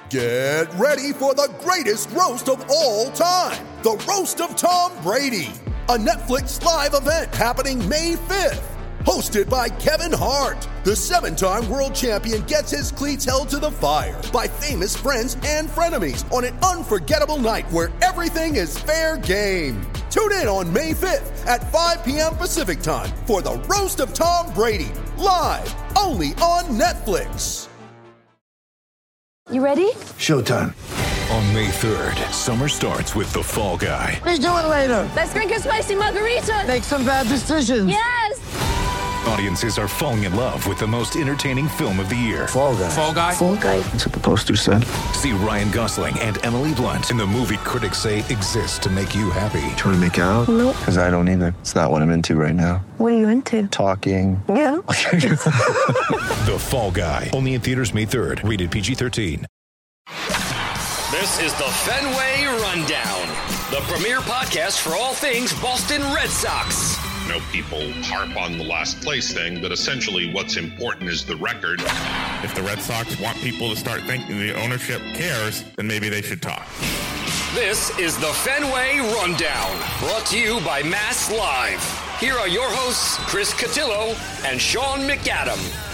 Get ready for the greatest roast of all time, the Roast of Tom Brady, a Netflix live event happening May 5th. Hosted by Kevin Hart, the 7-time world champion gets his cleats held to the fire by famous friends and frenemies on an unforgettable night where everything is fair game. Tune in on May 5th at 5 p.m. Pacific time for the Roast of Tom Brady, live only on Netflix. You ready? Showtime. On May 3rd, summer starts with The Fall Guy. Let's do it later. Let's drink a spicy margarita. Make some bad decisions. Yes! Audiences are falling in love with the most entertaining film of the year. Fall Guy. Fall Guy? Fall Guy. That's what the poster said. See Ryan Gosling and Emily Blunt in the movie critics say exists to make you happy. Trying to make it out? Nope. Because I don't either. It's not what I'm into right now. What are you into? Talking. Yeah. The Fall Guy. Only in theaters May 3rd. Rated PG-13. This is the Fenway Rundown, the premier podcast for all things Boston Red Sox. You know, people harp on the last place thing, but essentially what's important is the record. If the Red Sox want people to start thinking the ownership cares, then maybe they should talk. This is the Fenway Rundown, brought to you by Mass Live. Here are your hosts, Chris Cotillo and Sean McAdam.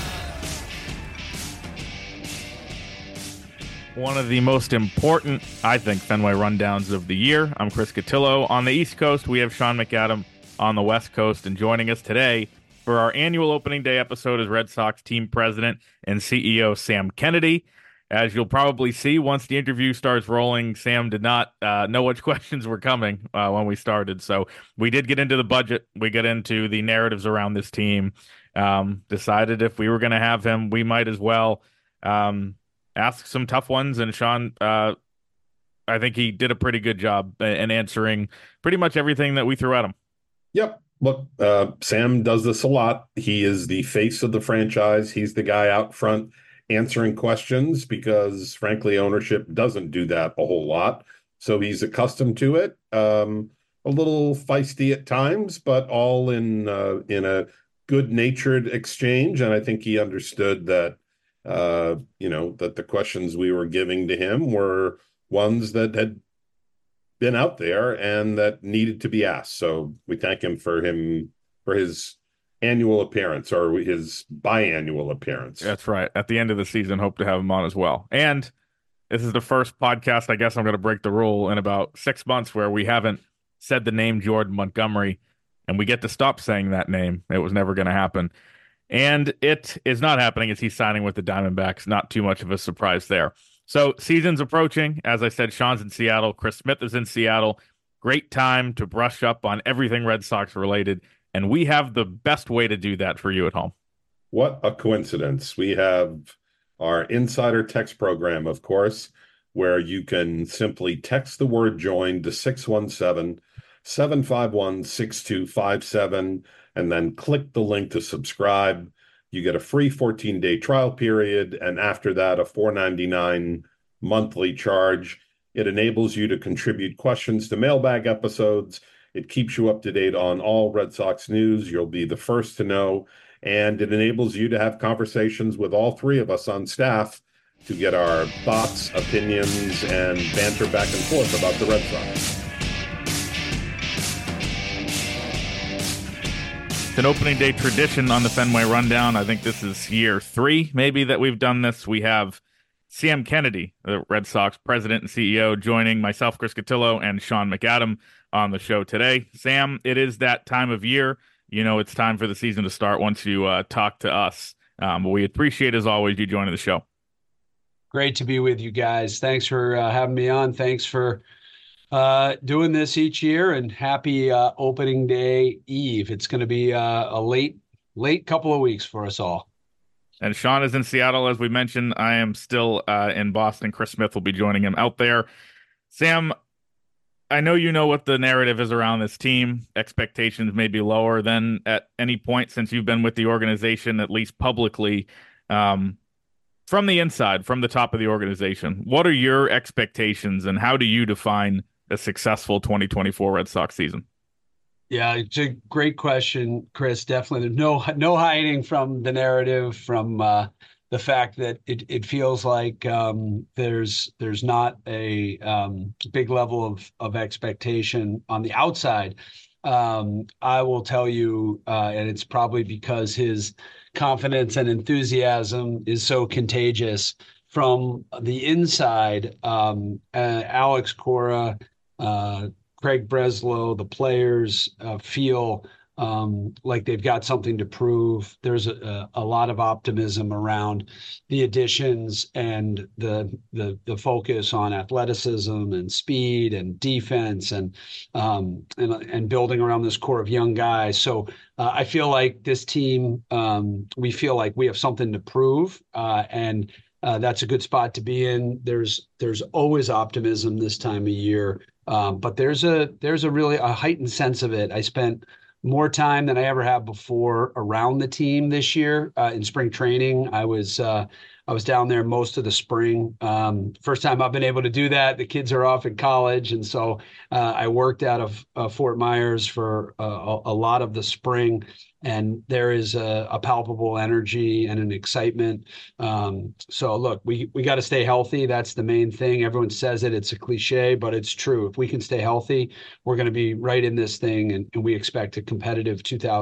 One of the most important, I think, Fenway rundowns of the year. I'm Chris Cotillo. On the East Coast, we have Sean McAdam on the West Coast. And joining us today for our annual opening day episode is Red Sox team president and CEO Sam Kennedy. As you'll probably see, once the interview starts rolling, Sam did not know which questions were coming when we started. So we did get into the budget. We got into the narratives around this team. Decided if we were going to have him, we might as well ask some tough ones, and Sean, I think he did a pretty good job in answering pretty much everything that we threw at him. Yep. Look, Sam does this a lot. He is the face of the franchise. He's the guy out front answering questions because, frankly, ownership doesn't do that a whole lot. So he's accustomed to it. A little feisty at times, but all in a good-natured exchange. And I think he understood that that the questions we were giving to him were ones that had been out there and that needed to be asked. So we thank him for his annual appearance or his biannual appearance. That's right. At the end of the season, hope to have him on as well. And this is the first podcast, I guess I'm going to break the rule, in about 6 months where we haven't said the name Jordan Montgomery, and we get to stop saying that name. It was never going to happen. And it is not happening as he's signing with the Diamondbacks. Not too much of a surprise there. So season's approaching. As I said, Sean's in Seattle. Chris Smith is in Seattle. Great time to brush up on everything Red Sox related. And we have the best way to do that for you at home. What a coincidence. We have our insider text program, of course, where you can simply text the word join to 617-751-6257. And then click the link to subscribe. You get a free 14-day trial period, and after that, a $4.99 monthly charge. It enables you to contribute questions to mailbag episodes. It keeps you up to date on all Red Sox news. You'll be the first to know. And it enables you to have conversations with all three of us on staff to get our thoughts, opinions, and banter back and forth about the Red Sox. It's an opening day tradition on the Fenway Rundown. I think this is year 3, maybe, that we've done this. We have Sam Kennedy, the Red Sox president and CEO, joining myself, Chris Cotillo, and Sean McAdam on the show today. Sam, it is that time of year. You know, it's time for the season to start once you talk to us. But we appreciate, as always, you joining the show. Great to be with you guys. Thanks for having me on. Thanks for doing this each year, and happy opening day eve. It's going to be a late couple of weeks for us all. And Sean is in Seattle, as we mentioned. I am still in Boston. Chris Smith will be joining him out there. Sam, I know you know what the narrative is around this team. Expectations may be lower than at any point since you've been with the organization, at least publicly. From the inside, from the top of the organization, what are your expectations, and how do you define a successful 2024 Red Sox season? Yeah, it's a great question, Chris. Definitely. There's no hiding from the narrative, from the the fact that it feels like there's not a big level of expectation on the outside. I will tell you, and it's probably because his confidence and enthusiasm is so contagious from the inside. Alex Cora, Craig Breslow, the players feel like they've got something to prove. There's a lot of optimism around the additions and the focus on athleticism and speed and defense and building around this core of young guys. So I feel like this team, we feel like we have something to prove, and that's a good spot to be in. There's always optimism this time of year, but there's a really a heightened sense of it. I spent more time than I ever have before around the team this year in spring training. I was down there most of the spring. First time I've been able to do that. The kids are off in college, and so I worked out of Fort Myers for a lot of the spring. And there is a palpable energy and an excitement. So look, we got to stay healthy. That's the main thing. Everyone says it. It's a cliche, but it's true. If we can stay healthy, we're going to be right in this thing, and we expect a competitive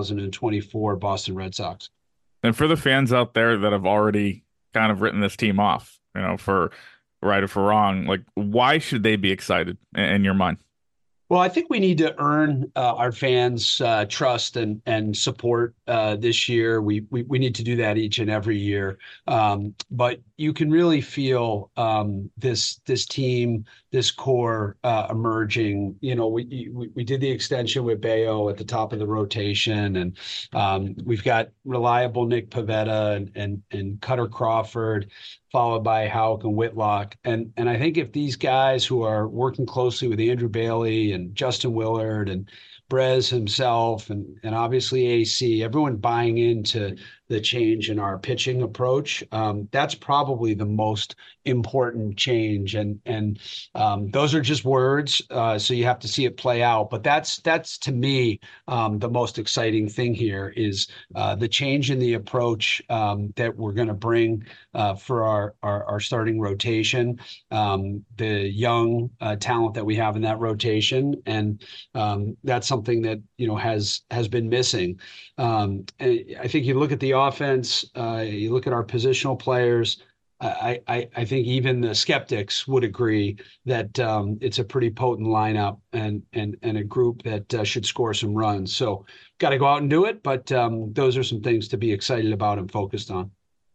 2024 Boston Red Sox. And for the fans out there that have already kind of written this team off, for right or for wrong, like, why should they be excited in your mind? Well, I think we need to earn our fans' trust and support this year. We need to do that each and every year. But you can really feel this team, this core emerging. We did the extension with Bayo at the top of the rotation, and we've got reliable Nick Pivetta and Cutter Crawford, followed by Houck and Whitlock. And I think if these guys who are working closely with Andrew Bailey and Justin Willard and Brez himself and obviously AC, everyone buying into the change in our pitching approach, that's probably the most important change. And those are just words, so you have to see it play out. But that's to me the most exciting thing here is the change in the approach that we're going to bring for our starting rotation, the young talent that we have in that rotation, and that's something that has been missing. I think you look at the offense, you look at our positional players. I think even the skeptics would agree that it's a pretty potent lineup and a group that should score some runs. So got to go out and do it, but those are some things to be excited about and focused on.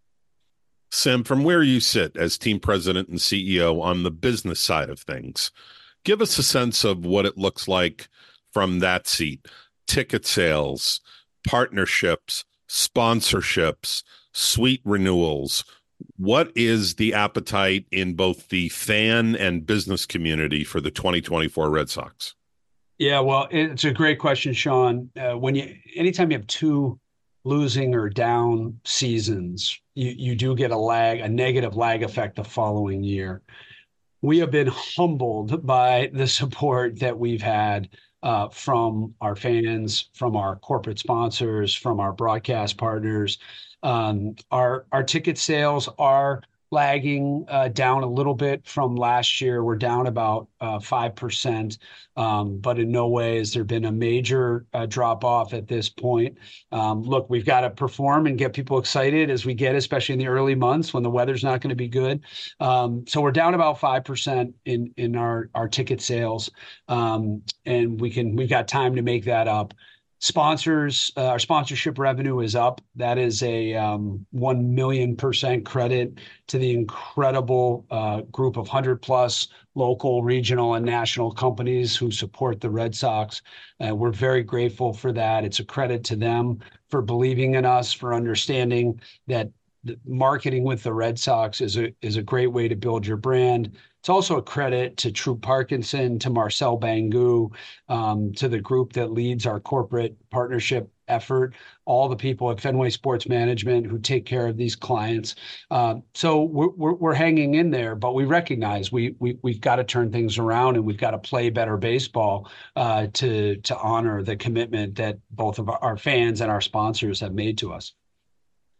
Sam, from where you sit as team president and CEO on the business side of things, give us a sense of what it looks like from that seat. Ticket sales, partnerships, sponsorships, suite renewals. What is the appetite in both the fan and business community for the 2024 Red Sox? Yeah, well, it's a great question, Sean. Anytime you have two losing or down seasons, you do get a negative lag effect the following year. We have been humbled by the support that we've had from our fans, from our corporate sponsors, from our broadcast partners. Our ticket sales are lagging down a little bit from last year. We're down about 5%, but in no way has there been a major drop off at this point. Look, we've got to perform and get people excited as we get, especially in the early months when the weather's not going to be good. So we're down about 5% in our ticket sales, and we've got time to make that up. Sponsors, our sponsorship revenue is up. That is a 1,000,000% credit to the incredible group of 100+ local, regional, and national companies who support the Red Sox. We're very grateful for that. It's a credit to them for believing in us, for understanding that marketing with the Red Sox is a great way to build your brand. It's also a credit to Troop Parkinson, to Marcel Bangu, to the group that leads our corporate partnership effort, all the people at Fenway Sports Management who take care of these clients. So we're hanging in there, but we recognize we've got to turn things around, and we've got to play better baseball to honor the commitment that both of our fans and our sponsors have made to us.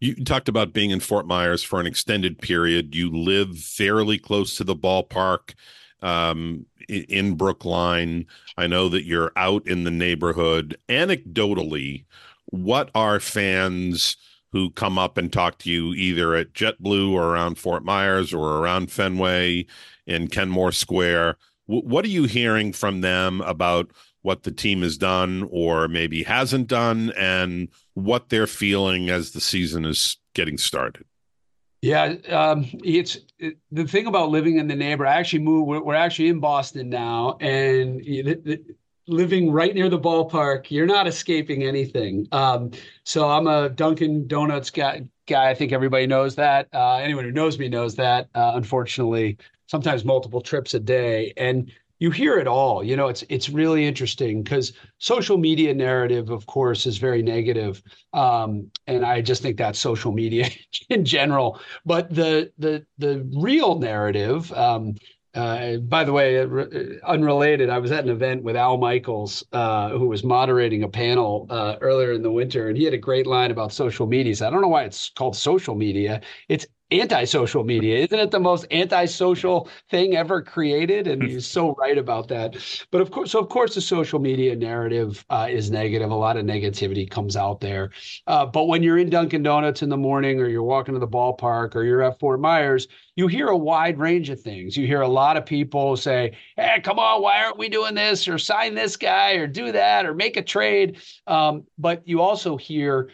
You talked about being in Fort Myers for an extended period. You live fairly close to the ballpark, in Brookline. I know that you're out in the neighborhood. Anecdotally, what are fans who come up and talk to you either at JetBlue or around Fort Myers or around Fenway in Kenmore Square? What are you hearing from them about what the team has done or maybe hasn't done, and what they're feeling as the season is getting started? Yeah, the thing about living in the neighborhood. I actually moved. We're actually in Boston now, and living right near the ballpark, you're not escaping anything. So I'm a Dunkin' Donuts guy. I think everybody knows that. Anyone who knows me knows that. Unfortunately, sometimes multiple trips a day, and you hear it all. It's really interesting because social media narrative, of course, is very negative. And I just think that's social media in general. But the real narrative, by the way, unrelated, I was at an event with Al Michaels, who was moderating a panel earlier in the winter, and he had a great line about social media. So I don't know why it's called social media. It's anti-social media. Isn't it the most anti-social thing ever created? And he's so right about that. But of course, the social media narrative is negative. A lot of negativity comes out there. But when you're in Dunkin' Donuts in the morning, or you're walking to the ballpark, or you're at Fort Myers, you hear a wide range of things. You hear a lot of people say, "Hey, come on, why aren't we doing this? Or sign this guy, or do that, or make a trade." But you also hear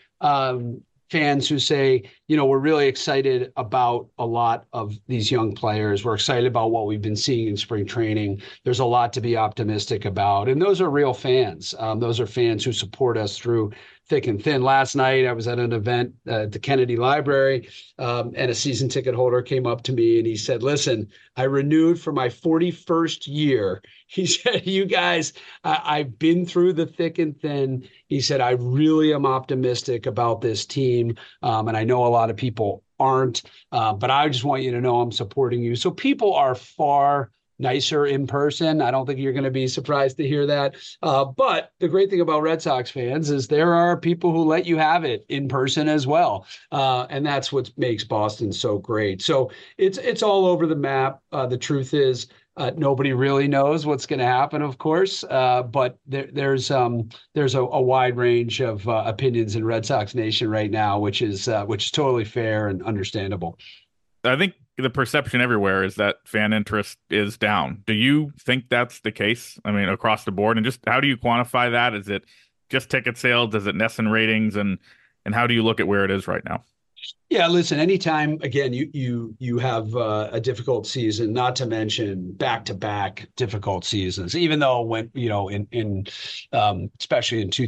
fans who say, we're really excited about a lot of these young players. We're excited about what we've been seeing in spring training. There's a lot to be optimistic about. And those are real fans. Those are fans who support us through thick and thin. Last night, I was at an event at the Kennedy Library, and a season ticket holder came up to me and he said, "Listen, I renewed for my 41st year." He said, "You guys, I've been through the thick and thin." He said, "I really am optimistic about this team. And I know a lot of people aren't, but I just want you to know I'm supporting you." So people are far nicer in person. I don't think you're going to be surprised to hear that. But the great thing about Red Sox fans is there are people who let you have it in person as well. And that's what makes Boston so great. So it's all over the map. The truth is, nobody really knows what's going to happen, of course. But there's a wide range of opinions in Red Sox Nation right now, which is totally fair and understandable. I think the perception everywhere is that fan interest is down. Do you think that's the case? I mean, across the board, and just how do you quantify that? Is it just ticket sales? Is it NESN ratings? And how do you look at where it is right now? Yeah, listen, anytime, again, you have a difficult season, not to mention back-to-back difficult seasons, even though when, in especially in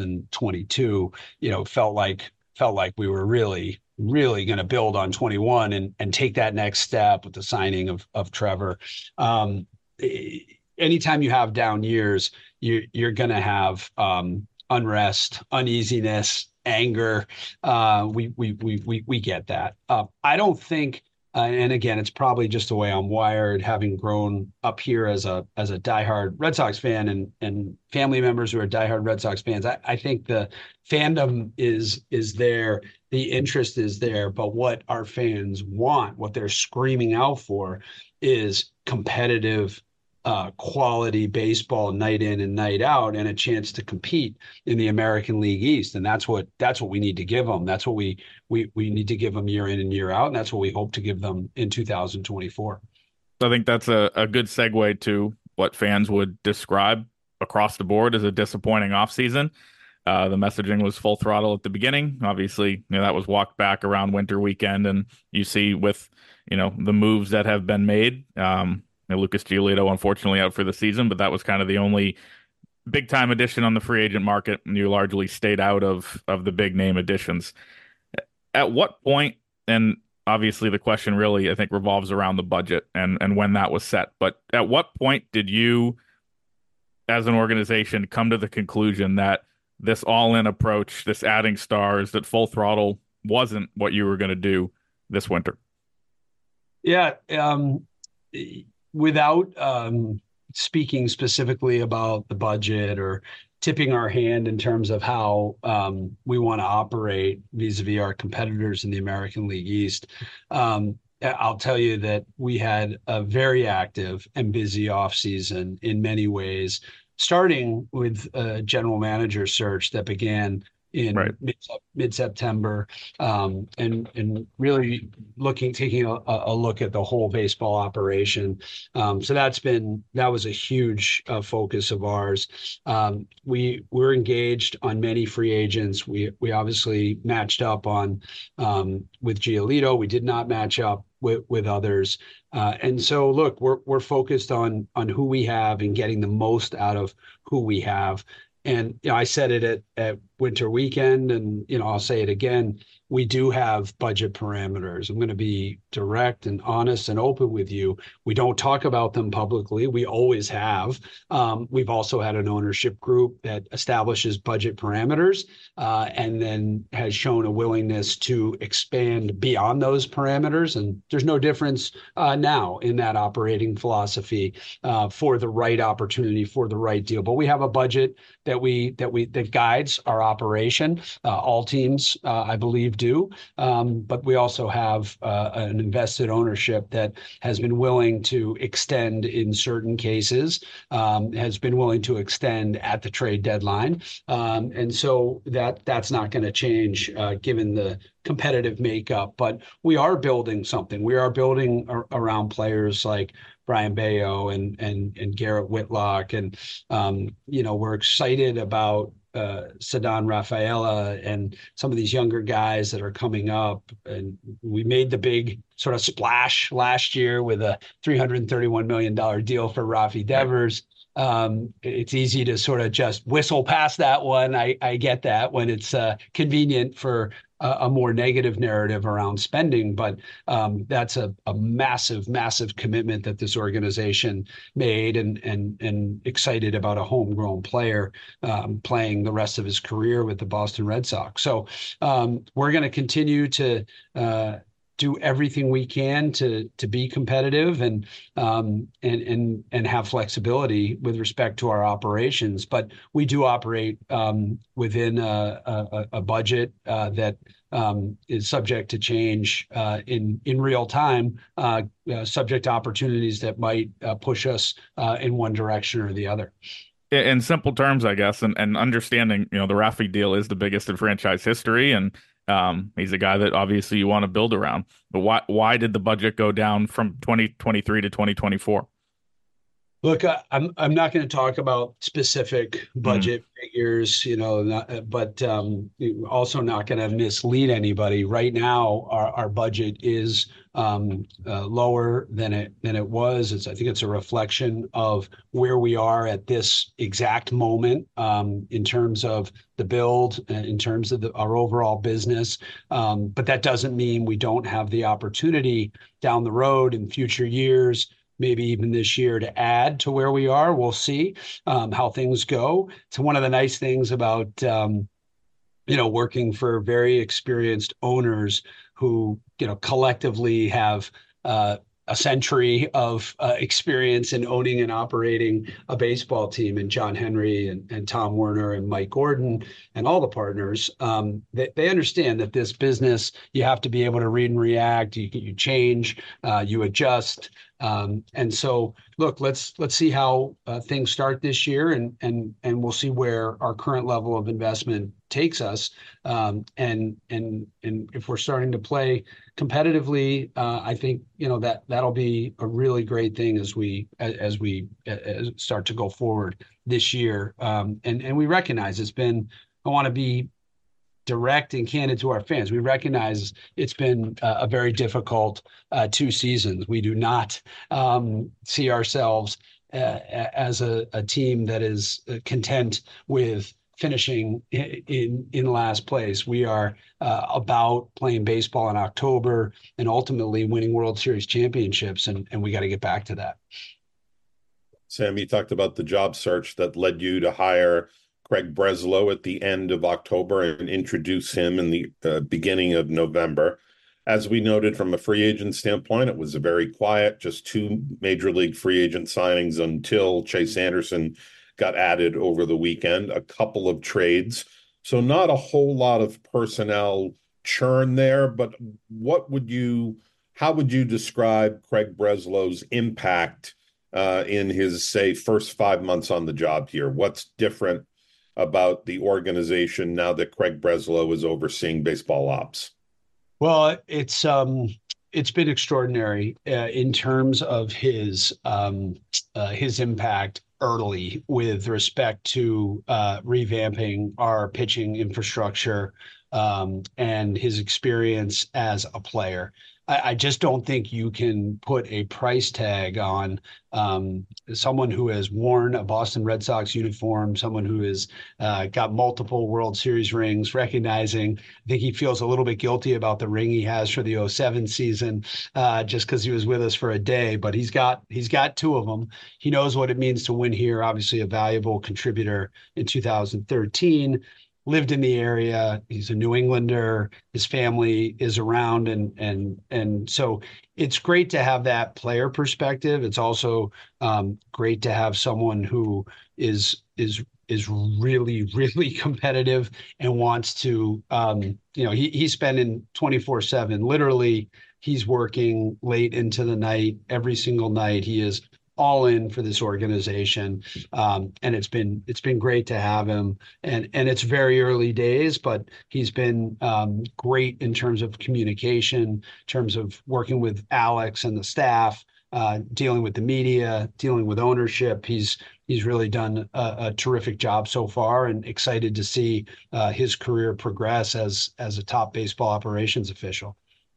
2022, felt like we were really going to build on 21 and take that next step with the signing of Trevor. Anytime you have down years, you're going to have unrest, uneasiness, anger. We get that. I don't think, and again, it's probably just the way I'm wired, having grown up here as a diehard Red Sox fan and family members who are diehard Red Sox fans. I think the fandom is there, the interest is there, but what our fans want, what they're screaming out for, is competitive, quality baseball night in and night out, and a chance to compete in the American League East. And that's what we need to give them. That's what we need to give them year in and year out. And that's what we hope to give them in 2024. I think that's a good segue to what fans would describe across the board as a disappointing offseason. The messaging was full throttle at the beginning. Obviously, that was walked back around winter weekend, and you see with, the moves that have been made, Lucas Giolito, unfortunately, out for the season, but that was kind of the only big-time addition on the free agent market, and you largely stayed out of the big-name additions. At what point, and obviously the question really, I think, revolves around the budget and when that was set, but at what point did you, as an organization, come to the conclusion that this all-in approach, this adding stars, that full throttle wasn't what you were going to do this winter? Yeah, without speaking specifically about the budget or tipping our hand in terms of how we want to operate vis-a-vis our competitors in the American League East. I'll tell you that we had a very active and busy offseason in many ways, starting with a general manager search that began in mid-September, and really taking a look at the whole baseball operation. So that was a huge focus of ours. We're engaged on many free agents. We obviously matched up on with Giolito. We did not match up with others. And so look, we're focused on who we have and getting the most out of who we have. And I said it at Winter Weekend, and I'll say it again. We do have budget parameters. I'm going to be direct and honest and open with you. We don't talk about them publicly. We always have. We've also had an ownership group that establishes budget parameters, and then has shown a willingness to expand beyond those parameters. And there's no difference now in that operating philosophy for the right opportunity, for the right deal. But we have a budget that guides our operation. All teams, I believe, do. But we also have an invested ownership that has been willing to extend in certain cases, has been willing to extend at the trade deadline. And so that's not going to change given the competitive makeup. But we are building something. We are building around players like Brian Bayo and Garrett Whitlock. And, we're excited about Ceddanne Rafaela and some of these younger guys that are coming up. And we made the big sort of splash last year with a $331 million deal for Rafi Devers. It's easy to sort of just whistle past that one. I get that when it's convenient for a more negative narrative around spending, but that's a massive, massive commitment that this organization made, and excited about a homegrown player playing the rest of his career with the Boston Red Sox. So we're going to continue to do everything we can to be competitive and have flexibility with respect to our operations. But we do operate within a budget that is subject to change in real time, subject to opportunities that might push us in one direction or the other. In simple terms, I guess, and understanding, the Rafi deal is the biggest in franchise history, and he's a guy that obviously you want to build around. But why did the budget go down from 2023 to 2024? Look, I'm not going to talk about specific budget figures, but also not going to mislead anybody. Right now, our budget is lower than it was. I think it's a reflection of where we are at this exact moment in terms of the build, in terms of our overall business. But that doesn't mean we don't have the opportunity down the road in future years, maybe even this year, to add to where we are. We'll see how things go. It's one of the nice things about, working for very experienced owners who, collectively have a century of experience in owning and operating a baseball team, and John Henry and Tom Werner and Mike Gordon and all the partners. They understand that this business, you have to be able to read and react. You change, you adjust. And so, look, let's see how things start this year, and we'll see where our current level of investment takes us. And if we're starting to play competitively, I think that'll be a really great thing as we start to go forward this year. And we recognize I want to be direct and candid to our fans. We recognize it's been a very difficult 2 seasons. We do not see ourselves as a team that is content with finishing in last place. We are about playing baseball in October and ultimately winning World Series championships, and we got to get back to that. Sam, you talked about the job search that led you to hire Craig Breslow at the end of October and introduce him in the beginning of November. As we noted from a free agent standpoint, it was a very quiet, just 2 major league free agent signings until Chase Anderson got added over the weekend, a couple of trades. So not a whole lot of personnel churn there, but how would you describe Craig Breslow's impact in his, say, first 5 months on the job here? What's different about the organization now that Craig Breslow is overseeing baseball ops? Well, it's been extraordinary in terms of his impact early with respect to revamping our pitching infrastructure and his experience as a player. I just don't think you can put a price tag on someone who has worn a Boston Red Sox uniform, someone who has got multiple World Series rings, recognizing, I think he feels a little bit guilty about the ring he has for the 2007 season just because he was with us for a day, but he's got 2 of them. He knows what it means to win here, obviously a valuable contributor in 2013. Lived in the area. He's a New Englander. His family is around, and so it's great to have that player perspective. It's also great to have someone who is really, really competitive and wants to. He's spending 24/7. Literally, he's working late into the night every single night. He is all in for this organization. And it's been great to have him. And it's very early days, but he's been great in terms of communication, in terms of working with Alex and the staff, dealing with the media, dealing with ownership. He's really done a terrific job so far, and excited to see his career progress as a top baseball operations official.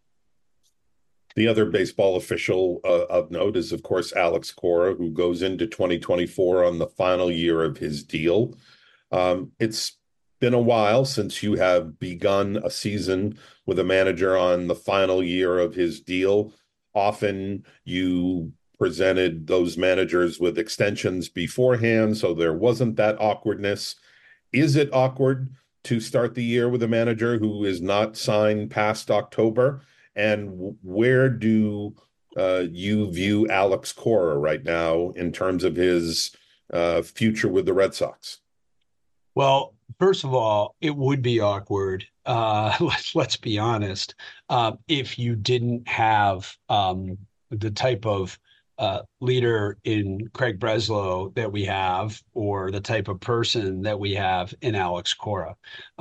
The other baseball official of note is, of course, Alex Cora, who goes into 2024 on the final year of his deal. It's been a while since you have begun a season with a manager on the final year of his deal. Often you presented those managers with extensions beforehand, so there wasn't that awkwardness. Is it awkward to start the year with a manager who is not signed past October? And where do you view Alex Cora right now in terms of his future with the Red Sox? Well, first of all, it would be awkward. Let's be honest. If you didn't have the type of leader in Craig Breslow that we have, or the type of person that we have in Alex Cora.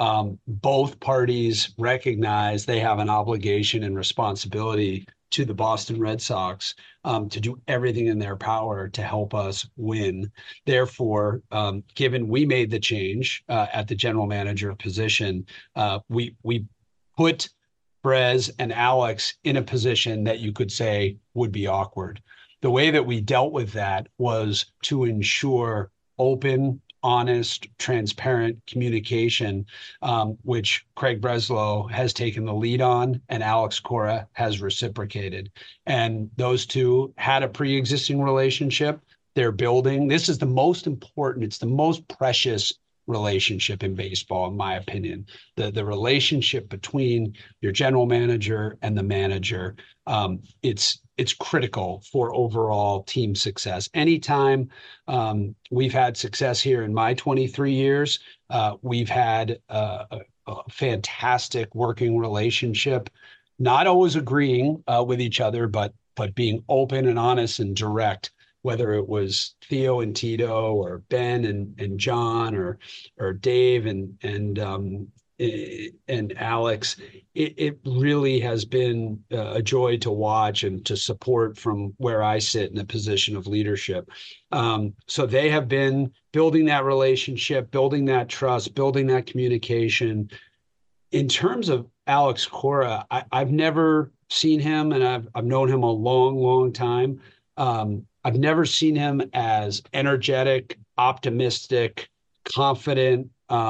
Both parties recognize they have an obligation and responsibility to the Boston Red Sox to do everything in their power to help us win. Therefore, given we made the change at the general manager position, we put Brez and Alex in a position that you could say would be awkward. The way that we dealt with that was to ensure open, honest, transparent communication, which Craig Breslow has taken the lead on and Alex Cora has reciprocated. And those two had a pre-existing relationship. They're building. This is the most important. It's the most precious relationship in baseball, in my opinion. The relationship between your general manager and the manager, it's critical for overall team success. Anytime we've had success here in my 23 years, we've had a fantastic working relationship, not always agreeing with each other, but being open and honest and direct, whether it was Theo and Tito or Ben and John or Dave and Alex. It really has been a joy to watch and to support from where I sit in a position of leadership. So they have been building that relationship, building that trust, building that communication. In terms of Alex Cora, I've never seen him, and I've known him a long, long time. I've never seen him as energetic, optimistic, confident,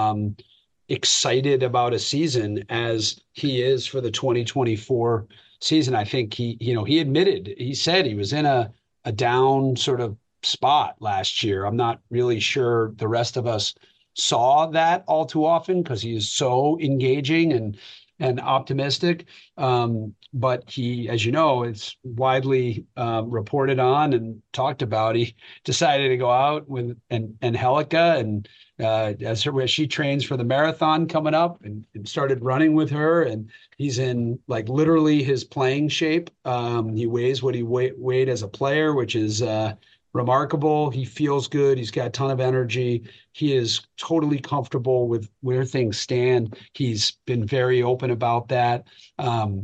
excited about a season as he is for the 2024 season. I think he said he was in a down sort of spot last year. I'm not really sure the rest of us saw that all too often because he is so engaging and optimistic. But he, as you know, it's widely reported on and talked about. He decided to go out with Angelica, and as she trains for the marathon coming up, and started running with her. And he's in like literally his playing shape. He weighs what he weighed as a player, which is remarkable. He feels good. He's got a ton of energy. He is totally comfortable with where things stand. He's been very open about that. And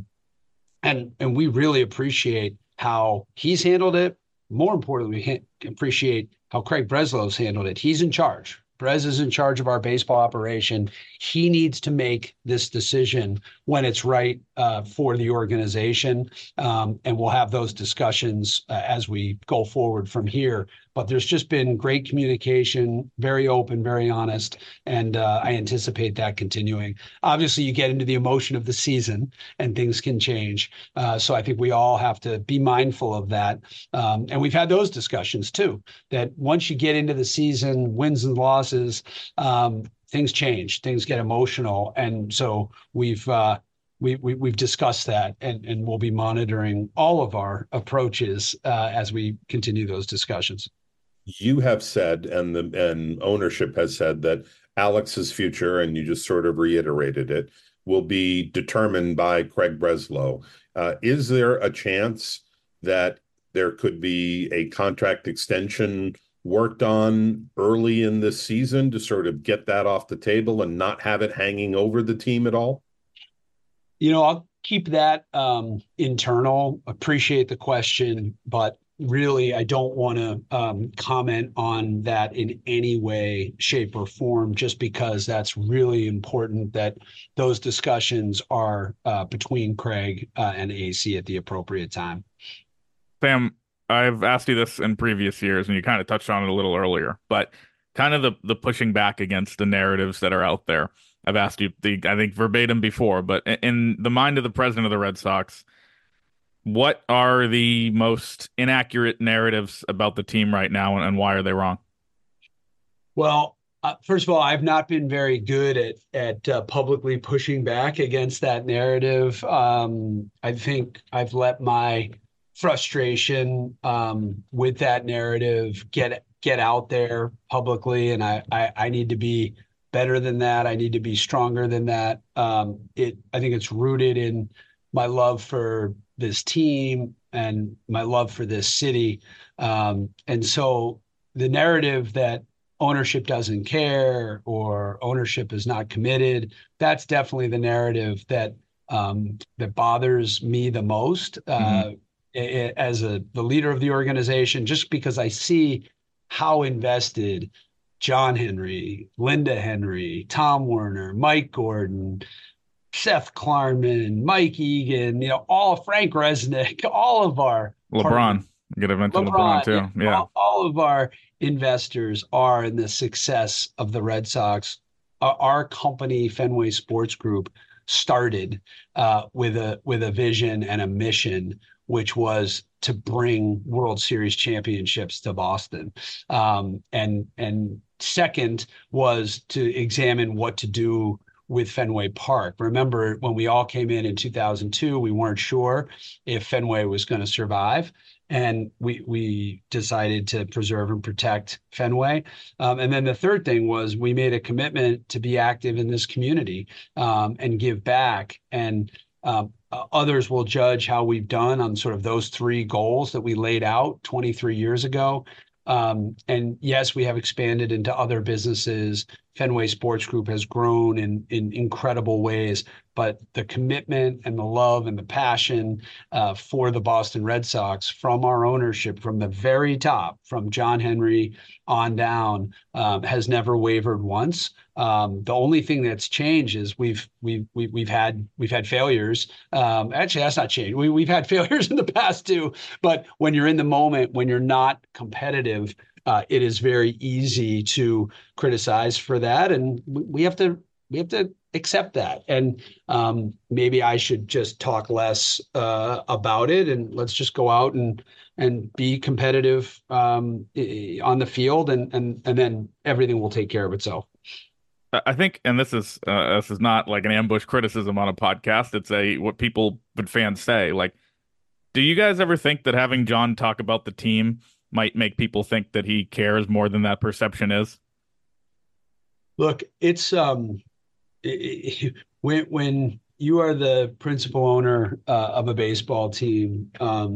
we really appreciate how he's handled it. More importantly, we appreciate how Craig Breslau's handled it. He's in charge. Brez is in charge of our baseball operation. He needs to make this decision when it's right for the organization. And we'll have those discussions as we go forward from here. But there's just been great communication, very open, very honest, and I anticipate that continuing. Obviously, you get into the emotion of the season and things can change. So I think we all have to be mindful of that. And we've had those discussions too, that once you get into the season, wins and losses, things change, things get emotional. And so we've discussed that, and we'll be monitoring all of our approaches as we continue those discussions. You have said, and ownership has said, that Alex's future, and you just sort of reiterated it, will be determined by Craig Breslow. Is there a chance that there could be a contract extension worked on early in this season to sort of get that off the table and not have it hanging over the team at all? I'll keep that internal. Appreciate the question, but really, I don't want to comment on that in any way, shape, or form, just because that's really important that those discussions are between Craig and AC at the appropriate time. Sam, I've asked you this in previous years, and you kind of touched on it a little earlier, but kind of the pushing back against the narratives that are out there. I've asked you, I think, verbatim before, but in the mind of the president of the Red Sox, what are the most inaccurate narratives about the team right now, and why are they wrong? Well, first of all, I've not been very good at publicly pushing back against that narrative. I think I've let my frustration with that narrative get out there publicly, and I need to be better than that. I need to be stronger than that. I think it's rooted in my love for this team and my love for this city. And so the narrative that ownership doesn't care or ownership is not committed, that's definitely the narrative that bothers me the most as the leader of the organization, just because I see how invested John Henry, Linda Henry, Tom Werner, Mike Gordon, Seth Klarman, Mike Egan, all Frank Resnick, all of our LeBron. I'm going to mention LeBron too. Yeah. All of our investors are in the success of the Red Sox. Our company, Fenway Sports Group, started with a vision and a mission, which was to bring World Series championships to Boston. And second was to examine what to do with Fenway Park. Remember, when we all came in 2002, we weren't sure if Fenway was going to survive. And we decided to preserve and protect Fenway. And then the third thing was we made a commitment to be active in this community and give back. And others will judge how we've done on sort of those three goals that we laid out 23 years ago. And yes, we have expanded into other businesses. Fenway Sports Group has grown in incredible ways, but the commitment and the love and the passion for the Boston Red Sox from our ownership, from the very top, from John Henry on down, has never wavered once. The only thing that's changed is we've had failures. Actually, that's not changed. We've had failures in the past too. But when you're in the moment, when you're not competitive, it is very easy to criticize for that, and we have to accept that. And maybe I should just talk less about it, and let's just go out and be competitive on the field, and then everything will take care of itself. I think, and this is not like an ambush criticism on a podcast. It's what people but fans say. Like, do you guys ever think that having John talk about the team might make people think that he cares more than that perception is? Look, it's when you are the principal owner of a baseball team,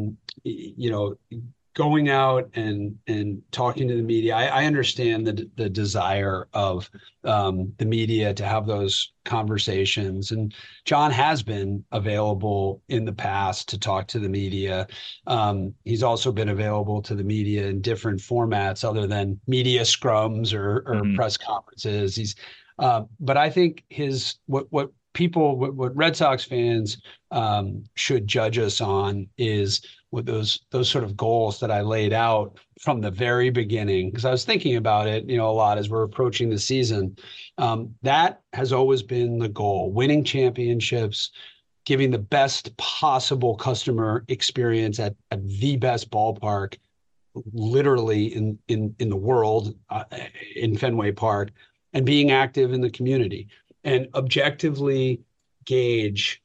going out and talking to the media, I understand the desire of the media to have those conversations. And John has been available in the past to talk to the media. He's also been available to the media in different formats other than media scrums or press conferences. But I think what Red Sox fans should judge us on is with those sort of goals that I laid out from the very beginning, because I was thinking about it, a lot as we're approaching the season. That has always been the goal: winning championships, giving the best possible customer experience at the best ballpark, literally in the world, in Fenway Park, and being active in the community, and objectively gauge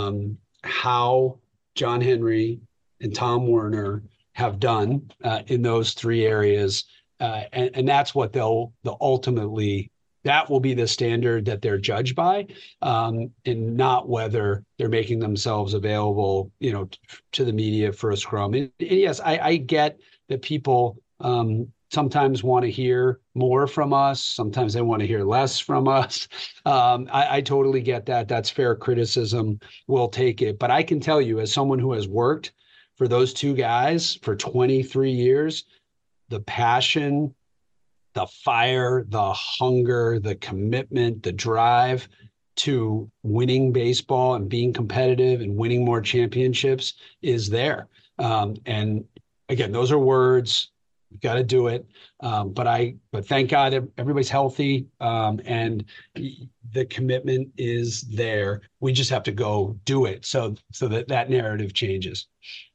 how John Henry and Tom Werner have done in those three areas. And that's what they'll ultimately, that will be the standard that they're judged by, and not whether they're making themselves available, to the media for a scrum. And yes, I get that people sometimes want to hear more from us. Sometimes they want to hear less from us. I totally get that. That's fair criticism. We'll take it. But I can tell you, as someone who has worked for those two guys for 23 years, the passion, the fire, the hunger, the commitment, the drive to winning baseball and being competitive and winning more championships is there. And again, those are words. You've got to do it. But thank God everybody's healthy, and the commitment is there. We just have to go do it so that narrative changes.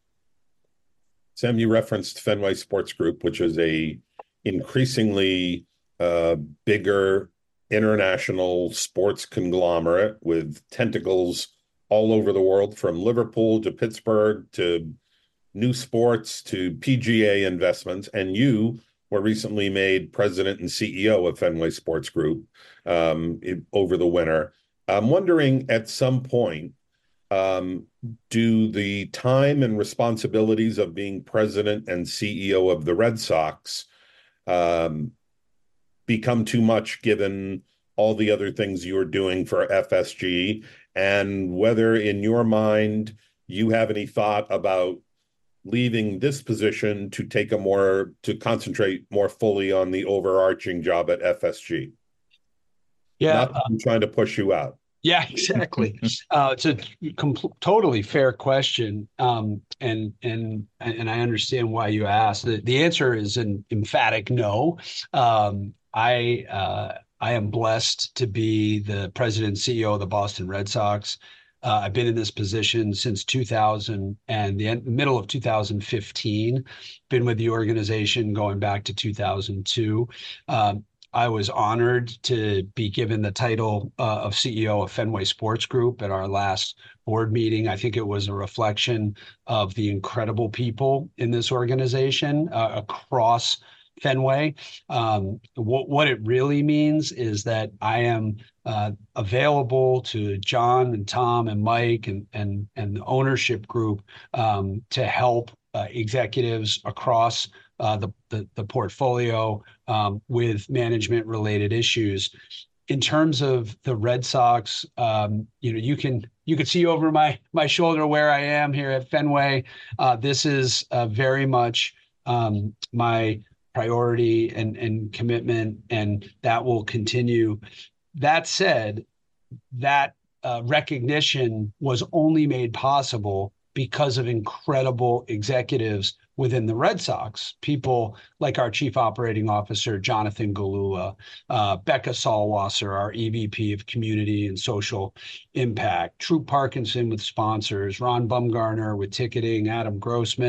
Sam, you referenced Fenway Sports Group, which is a increasingly bigger international sports conglomerate with tentacles all over the world, from Liverpool to Pittsburgh to new sports to PGA investments. And you were recently made president and CEO of Fenway Sports Group over the winter. I'm wondering, at some point, do the time and responsibilities of being president and CEO of the Red Sox become too much given all the other things you're doing for FSG, and whether in your mind you have any thought about leaving this position to concentrate more fully on the overarching job at FSG? Yeah, not that I'm trying to push you out. Yeah, exactly. It's a totally fair question, and I understand why you asked. The answer is an emphatic no. I am blessed to be the president and CEO of the Boston Red Sox. I've been in this position since 2000 and the middle of 2015. Been with the organization going back to 2002. I was honored to be given the title of CEO of Fenway Sports Group at our last board meeting. I think it was a reflection of the incredible people in this organization across Fenway. What it really means is that I am available to John and Tom and Mike and the ownership group to help executives across the portfolio with management related issues. In terms of the Red Sox, you can see over my shoulder where I am here at Fenway. This is very much my priority and commitment, and that will continue. That said, that recognition was only made possible because of incredible executives within the Red Sox, people like our Chief Operating Officer, Jonathan Galula, Becca Salwasser, our EVP of Community and Social Impact, Troop Parkinson with sponsors, Ron Bumgarner with ticketing, Adam Grossman,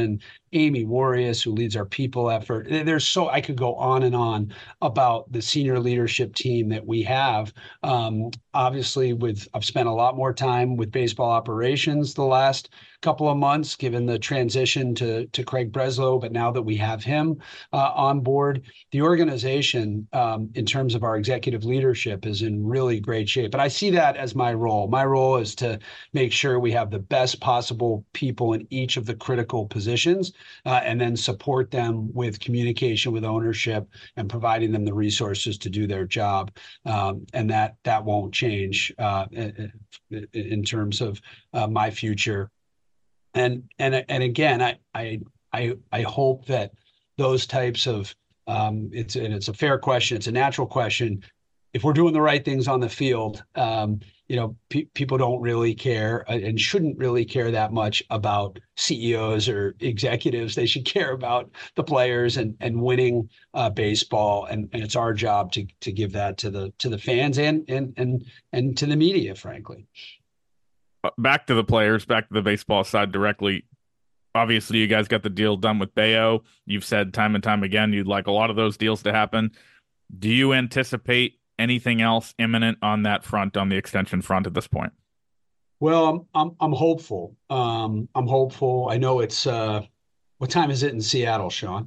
Amy Warius, who leads our people effort. I could go on and on about the senior leadership team that we have. Obviously, I've spent a lot more time with baseball operations the last couple of months, given the transition to Craig Breslow. But now that we have him on board, the organization, in terms of our executive leadership, is in really great shape. But I see that as my role. My role is to make sure we have the best possible people in each of the critical positions, and then support them with communication with ownership and providing them the resources to do their job. And that won't change in terms of my future. And again, I hope that those types of it's a fair question. It's a natural question. If we're doing the right things on the field, people don't really care and shouldn't really care that much about CEOs or executives. They should care about the players and winning baseball. And it's our job to give that to the fans and to the media, frankly. Back to the players, back to the baseball side directly. Obviously, you guys got the deal done with Bayo. You've said time and time again you'd like a lot of those deals to happen. Do you anticipate anything else imminent on that front, on the extension front at this point? Well, I'm hopeful. I'm hopeful. I know it's what time is it in Seattle, Sean?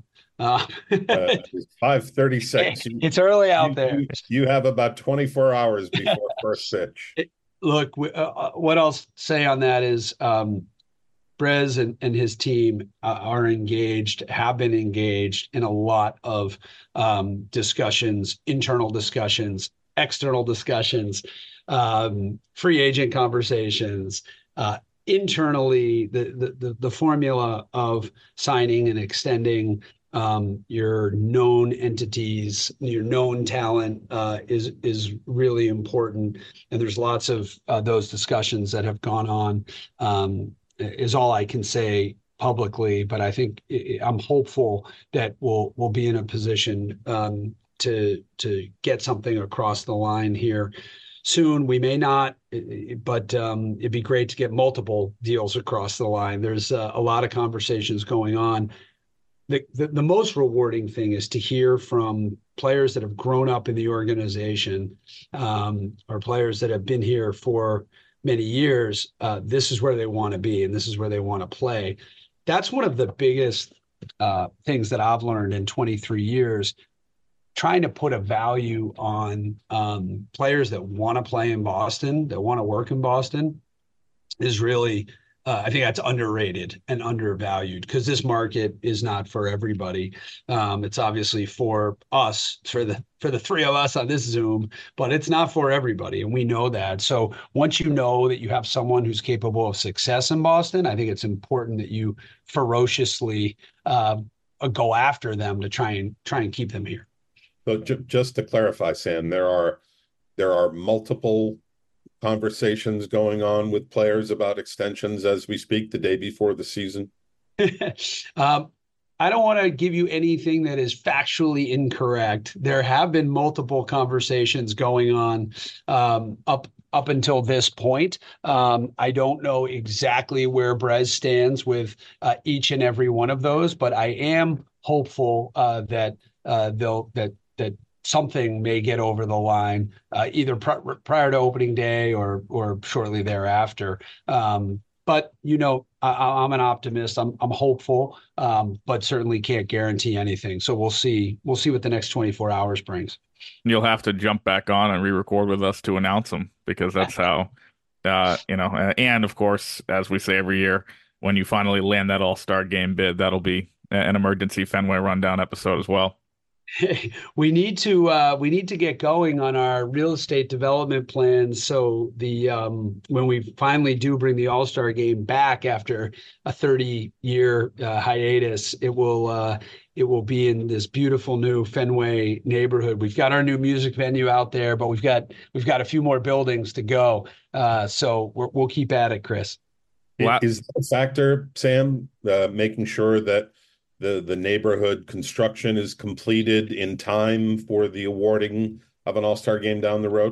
5:36. It's early out there. You have about 24 hours before first pitch. Look, what I'll say on that is Brez and his team are engaged, have been engaged in a lot of discussions, internal discussions, external discussions, free agent conversations. Internally, the formula of signing and extending your known entities, your known talent is really important. And there's lots of those discussions that have gone on. Is all I can say publicly, but I think I'm hopeful that we'll be in a position to get something across the line here soon. We may not, but it'd be great to get multiple deals across the line. There's a lot of conversations going on. The most rewarding thing is to hear from players that have grown up in the organization, or players that have been here for many years. This is where they want to be, and this is where they want to play. That's one of the biggest things that I've learned in 23 years, trying to put a value on players that want to play in Boston, that want to work in Boston, is really, I think that's underrated and undervalued, because this market is not for everybody. It's obviously for us, for the three of us on this Zoom, but it's not for everybody, and we know that. So once you know that you have someone who's capable of success in Boston, I think it's important that you ferociously go after them to try and keep them here. So just to clarify, Sam, there are multiple conversations going on with players about extensions as we speak the day before the season? I don't want to give you anything that is factually incorrect. There have been multiple conversations going on up until this point. I don't know exactly where Brez stands with each and every one of those, but I am hopeful that something may get over the line either prior to opening day or shortly thereafter. But I'm an optimist. I'm hopeful, but certainly can't guarantee anything. So we'll see. We'll see what the next 24 hours brings. You'll have to jump back on and re-record with us to announce them, because that's how, and of course, as we say every year, when you finally land that All-Star game bid, that'll be an emergency Fenway rundown episode as well. We need to get going on our real estate development plans. So when we finally do bring the All-Star game back after a 30-year hiatus, it will be in this beautiful new Fenway neighborhood. We've got our new music venue out there, but we've got a few more buildings to go. So we'll keep at it, Chris. Is that a factor, Sam, making sure that the neighborhood construction is completed in time for the awarding of an All-Star game down the road?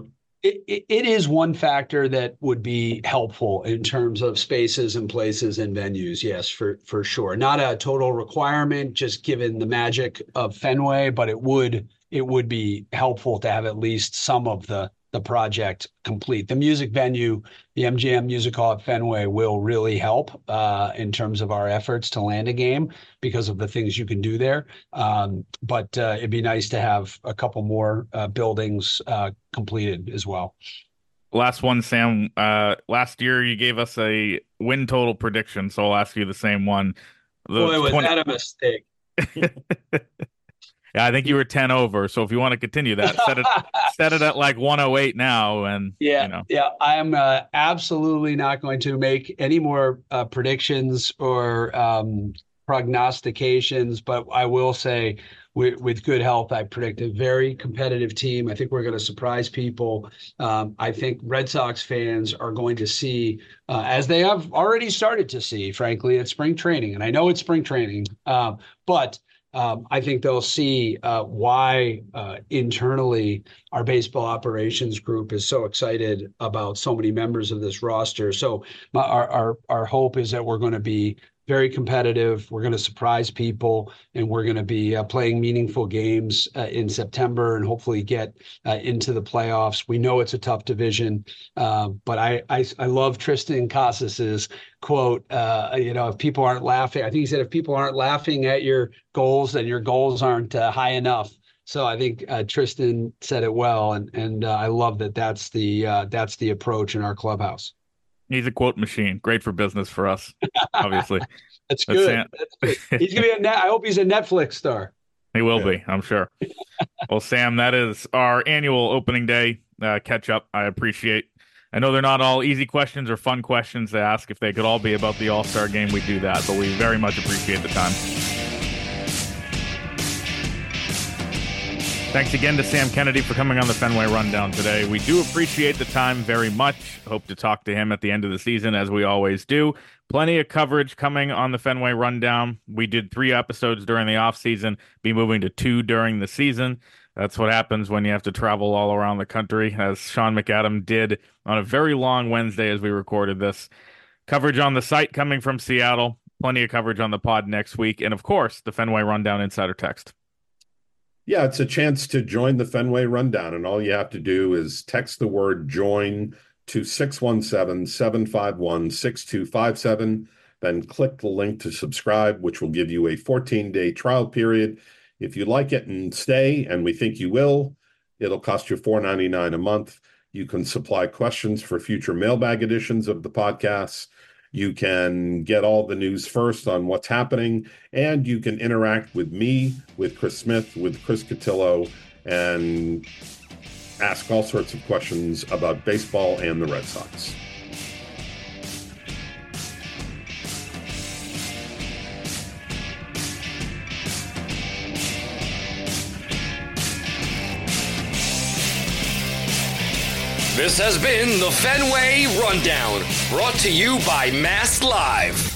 It is one factor that would be helpful in terms of spaces and places and venues. Yes, for sure. Not a total requirement, just given the magic of Fenway, but it would be helpful to have at least some of the project complete. The music venue, the MGM Music Hall at Fenway, will really help in terms of our efforts to land a game because of the things you can do there. But it'd be nice to have a couple more buildings completed as well. Last one, Sam. Last year you gave us a win total prediction, so I'll ask you the same one. Boy, was that a mistake. Yeah, I think you were 10 over. So if you want to continue that, set it at like 108 now. And yeah, I am absolutely not going to make any more predictions or prognostications. But I will say, with good health, I predict a very competitive team. I think we're going to surprise people. I think Red Sox fans are going to see, as they have already started to see, frankly, at spring training. And I know it's spring training, but I think they'll see why internally our baseball operations group is so excited about so many members of this roster. So our hope is that we're going to be very competitive. We're going to surprise people, and we're going to be playing meaningful games in September and hopefully get into the playoffs. We know it's a tough division, but I love Tristan Casas's quote. If people aren't laughing, I think he said, if people aren't laughing at your goals, then your goals aren't high enough. So I think Tristan said it well, and I love that. That's the approach in our clubhouse. He's a quote machine. Great for business for us, obviously. That's good. That's good. He's gonna be I hope he's a Netflix star. He will be, I'm sure. Well, Sam, that is our annual opening day catch up. I appreciate. I know they're not all easy questions or fun questions to ask. If they could all be about the All-Star game, we do that. But we very much appreciate the time. Thanks again to Sam Kennedy for coming on the Fenway Rundown today. We do appreciate the time very much. Hope to talk to him at the end of the season, as we always do. Plenty of coverage coming on the Fenway Rundown. We did 3 episodes during the offseason, be moving to 2 during the season. That's what happens when you have to travel all around the country, as Sean McAdam did on a very long Wednesday as we recorded this. Coverage on the site coming from Seattle. Plenty of coverage on the pod next week. And, of course, the Fenway Rundown Insider Text. Yeah, it's a chance to join the Fenway Rundown, and all you have to do is text the word join to 617-751-6257, then click the link to subscribe, which will give you a 14-day trial period. If you like it and stay, and we think you will, it'll cost you $4.99 a month. You can supply questions for future mailbag editions of the podcasts. You can get all the news first on what's happening, and you can interact with me, with Chris Smith, with Chris Cotillo, and ask all sorts of questions about baseball and the Red Sox. This has been the Fenway Rundown, brought to you by Mass Live.